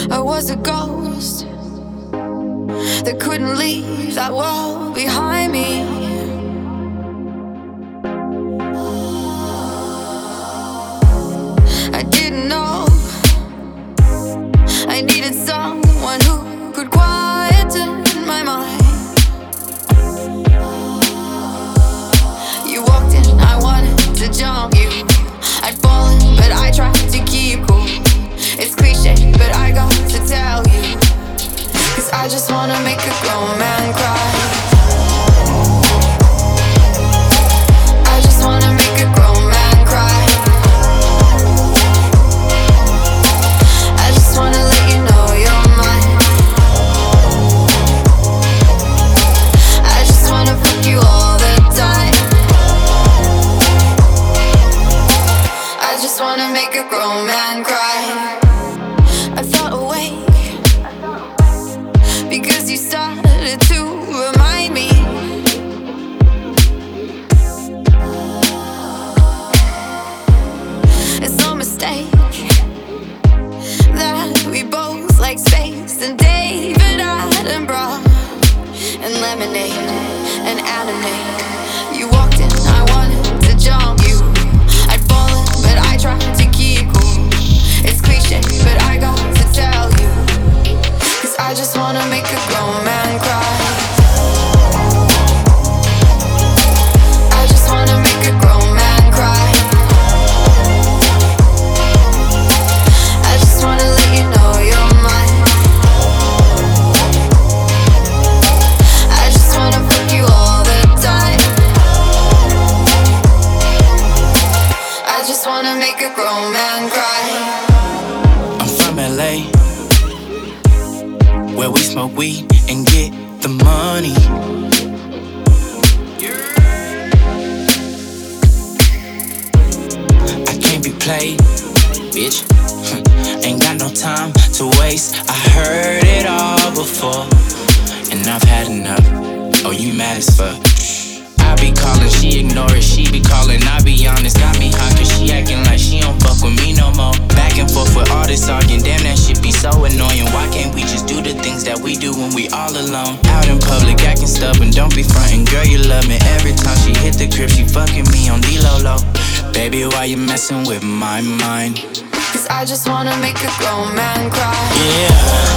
I was a ghost that couldn't leave that wall behind me. I didn't know I needed someone who could quieten my mind. You walked in, I wanted to jump you. I'd fallen, but I tried to keep cool. It's cliche, but I got to tell you, 'cause I just wanna make a grown man cry. I just wanna make a grown man cry. I just wanna let you know you're mine. I just wanna fuck you all the time. I just wanna make a grown man cry. I felt awake because you started to remind me. It's no mistake that we both like space and David Attenborough and lemonade and anime. You walked in, I wanted to jump you. I'd fallen, but I tried to keep cool. It's cliche, but I got to tell you, 'cause I just wanna make a grown man cry. I just wanna make a grown man cry. I just wanna let you know you're mine. I just wanna fuck you all the time. I just wanna make a grown man cry. I'm from LA, where we smoke weed and get the money. I can't be played, bitch. Ain't got no time to waste. I heard it all before, and I've had enough. Oh, you mad as fuck. I be calling, she ignore it. She be calling, I be honest. Got me hot 'cause she acting like she don't fuck with me no more. Back and forth with all this arguing, damn that shit be so annoying. Why can't we just do the things that we do when we all alone? Out in public acting stubborn, don't be frontin', girl you love me. Every time she hit the crib, she fucking me on D-Lo-Lo. Baby, why you messing with my mind? 'Cause I just wanna make a grown man cry. Yeah.